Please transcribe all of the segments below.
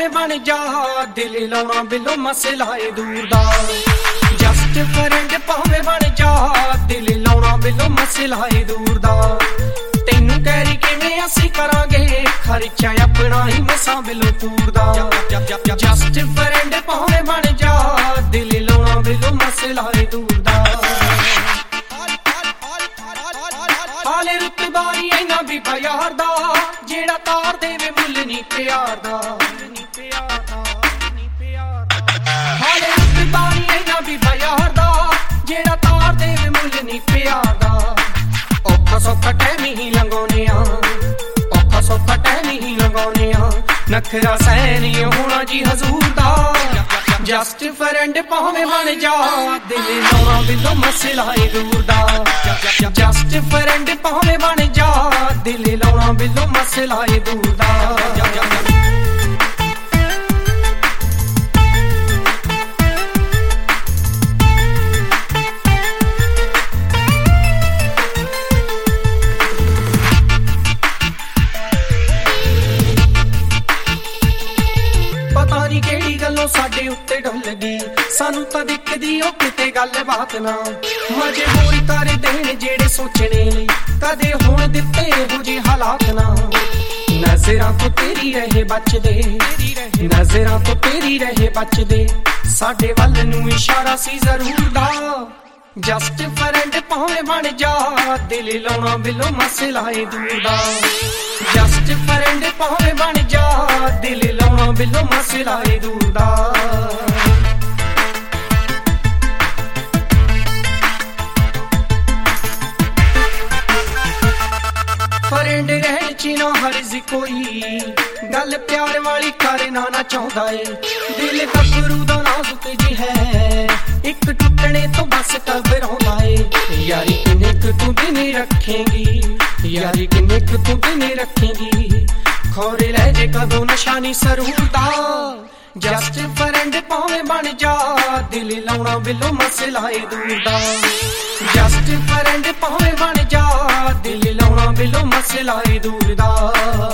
ਭਾਵੇਂ ਬਣ ਜਾ ਦਿਲ ਲਾਉਣਾ ਬਿੱਲੋ ਮਸਲਾ ਏ ਦੂਰ ਦਾ। ਜਸਟ ਫਰੈਂਡ ਭਾਵੇਂ ਬਣ ਜਾ ਦਿਲ ਲਾਉਣਾ ਬਿੱਲੋ ਮਸਲਾ ਏ ਦੂਰ ਦਾ। ਤੈਨੂੰ ਕਹਿ ਕਿਵੇਂ ਅਸੀਂ ਕਰਾਂਗੇ ਖਰਚਾ ਆਪਣਾ ਹੀ ਮਸਾਂ ਬਿੱਲੋ ਪੂਰ ਦਾ। ਜਸਟ ਫਰੈਂਡ ਭਾਵੇਂ ਬਣ ਜਾ ਦਿਲ ਲਾਉਣਾ ਬਿੱਲੋ ਮਸਲਾ ਏ ਦੂਰ ਦਾ। ਹਾਲੇ ਰੁਤਬਾਰੀ ਇੰਨਾ ਵੀ ਪਿਆਰ ਦਾ ਜਿਹੜਾ ਤਾਰ ਦੇਵੇ ਮੁੱਲ ਨੀ ਪਿਆਰ ਦਾ। ਹਾਲੇ ਰੁਤਬਾਰੀ ਇੰਨਾ ਵੀ ਪਿਆਰ ਦਾ ਜਿਹੜਾ ਤਾਰ ਦੇਵੇ ਮੁੱਲ ਨੀ ਪਿਆਰ ਦਾ। ਔਖਾ ਸੌਖਾ ਟਾਈਮ ਹੀ ਲੰਘਾਉਣੇ ਆ, ਔਖਾ ਸੌਖਾ ਟਾਈਮ ਹੀ ਲੰਘਾਉਣੇ ਆ। ਨਖਰਾ ਸਹਿ ਹੋਣਾ ਜੀ ਹਜ਼ੂਰ ਦਾ। ਜਸਟ ਫਰੈਂਡ ਭਾਵੇਂ ਬਣ ਜਾ ਦਿਲ ਲਾਉਣਾ ਬਿੱਲੋ ਮਸਲਾ ਏ ਦੂਰ ਦਾ। ਜਸਟ ਫਰੈਂਡ ਭਾਵੇਂ ਬਣ ਜਾ ਦਿਲ ਲਾਉਣਾ ਬਿੱਲੋ ਮਸਲਾ ਏ ਦੂਰ ਦਾ। ਪਤਾ ਨੀ ਕਿਹੜੀ ਗੱਲੋਂ ਸਾਡੇ ਉੱਤੇ ਡੁੱਲ ਗਈ, ਸਾਨੂੰ ਤਾਂ ਦਿਖਦੀ ਉਹ ਕਿਤੇ ਗੱਲ ਬਾਤ ਨਾ। ਮਜਬੂਰੀ ਕਰ ਦੇਣ ਜਿਹੜੇ ਸੋਚਣੇ ਲਈ ਕਦੇ ਹੋਣ ਦਿੱਤੇ ਇਹੋ ਜਿਹੇ ਹਾਲਾਤ ਨਾ। ਨਜ਼ਰਾਂ ਤੋਂ ਤੇਰੀ ਰਹੇ ਬਚਦੇ, ਨਜ਼ਰਾਂ ਤੋਂ ਤੇਰੀ ਰਹੇ ਬਚਦੇ, ਸਾਡੇ ਵੱਲ ਨੂੰ ਇਸ਼ਾਰਾ ਸੀ ਜ਼ਰੂਰ ਦਾ। ਜਸਟ ਫਰੈਂਡ ਭਾਵੇਂ ਬਣ ਜਾ ਦਿਲ ਲਾਉਣਾ ਬਿੱਲੋ ਮਸਲਾ ਏ ਦੂਰ ਦਾ। ਜਸਟ ਫਰੈਂਡ ਭਾਵੇਂ ਬਣ ਜਾ ਦਿਲ ਲਾਉਣਾ ਬਿੱਲੋ ਮਸਲਾ ਏ ਦੂਰ ਦਾ। ਫਰੈਂਡ ਰਹਿਣ ਚ ਨਾ ਹਰਜ਼ ਕੋਈ ਗੱਲ ਪਿਆਰ ਵਾਲੀ ਕਰਨਾ ਨਾ ਚਾਹੁੰਦਾ ਏ। ਦਿਲ ਗੱਭਰੂ ਦਾ ਨਾਜ਼ੁਕ ਜੀ ਹੈ ਇੱਕ ਟੁੱਟਣੇ ਤੋਂ ਬਸ ਘਬਰਾਉਂਦਾ ਏ। ਯਾਰੀ ਕਿੰਨੇ ਕੁ ਤੂੰ ਦਿਨ ਰੱਖੇਂਗੀ, ਯਾਰੀ ਕਿੰਨੇ ਕੁ ਤੂੰ ਦਿਨ ਰੱਖੇਂਗੀ, ਖੋਰੇ ਲੈ ਜੇ ਕਦੋਂ ਨਿਸ਼ਾਨੀ ਸਰੂਰ ਦਾ। ਜਸਟ ਫਰੈਂਡ ਭਾਵੇਂ ਬਣ ਜਾ ਦਿਲ ਲਾਉਣਾ ਬਿੱਲੋ ਮਸਲਾ ਏ ਦੂਰ ਦਾ। ਜਸਟ ਫਰੈਂਡ ਭਾਵੇਂ ਬਣ ਜਾ ਦਿਲ ਲਾਉਣਾ ਬਿੱਲੋ ਮਸਲਾ ਏ ਦੂਰ ਦਾ।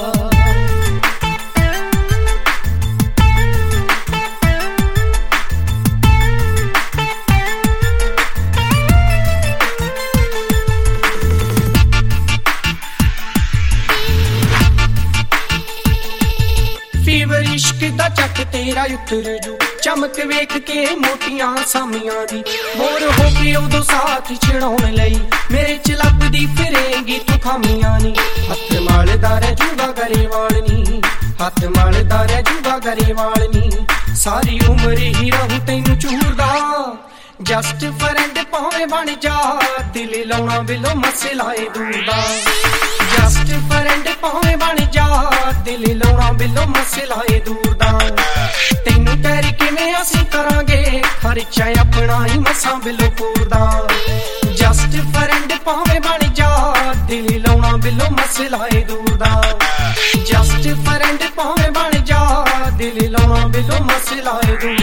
ਫੀਵਰ ਇਸ਼ਕ ਦਾ ਚੱਕ ਤੇਰਾ ਉਤਰ ਜੂ, ਚਮਕ ਵੇਖ ਕੇ ਮੋਟੀਆਂ ਸਾਮੀਆਂ ਦੀ। ਬੋਰ ਹੋ ਕੇ ਉਦੋਂ ਸਾਥ ਛਡਾਉਣ ਲਈ ਮੇਰੇ ਚ ਲੱਭਦੀ ਫਿਰੇਂਗੀ ਤੂੰ ਖਾਮੀਆਂ ਨੀ। ਹੱਥ ਮਾਲਦਾ ਰਹਿ ਜੂਗਾ ਗਰੇਵਾਲ ਨੀ, ਹੱਥ ਮਾਲਦਾ ਰਹਿ ਜੂਗਾ ਗਰੇਵਾਲ ਨੀ, ਸਾਰੀ ਉਮਰ ਹੀ ਰਹੂ ਤੈਨੂੰ ਚੂਰਦਾ। ਜਸਟ ਫਰੈਂਡ ਭਾਵੇਂ ਬਣ ਜਾ ਦਿਲ ਲਾਉਣਾ ਬਿੱਲੋ ਮਸਲਾ ਏ ਦੂਰ ਦਾ। ਜਸਟ ਫਰੈਂਡ ਭਾਵੇਂ ਬਣ ਜਾ ਦਿਲ ਲਾਉਣਾ ਬਿੱਲੋ ਮਸਲਾ ਏ ਦੂਰ ਦਾ। ਤੈਨੂੰ ਕਹਿ ਕਿਵੇਂ ਅਸੀਂ ਕਰਾਂਗੇ ਖਰਚਾ ਆਪਣਾ ਹੀ ਮਸਾਂ ਬਿੱਲੋ ਪੂਰ ਦਾ। ਜਸਟ ਫਰੈਂਡ ਭਾਵੇਂ ਬਣ ਜਾ ਦਿਲ ਲਾਉਣਾ ਬਿੱਲੋ ਮਸਲਾ ਏ ਦੂਰ ਦਾ। ਜਸਟ ਫਰੈਂਡ ਭਾਵੇਂ ਬਣ ਜਾ ਦਿਲ ਲਾਉਣਾ ਬਿੱਲੋ ਮਸਲਾ ਏ ਦੂਰ ਦਾ।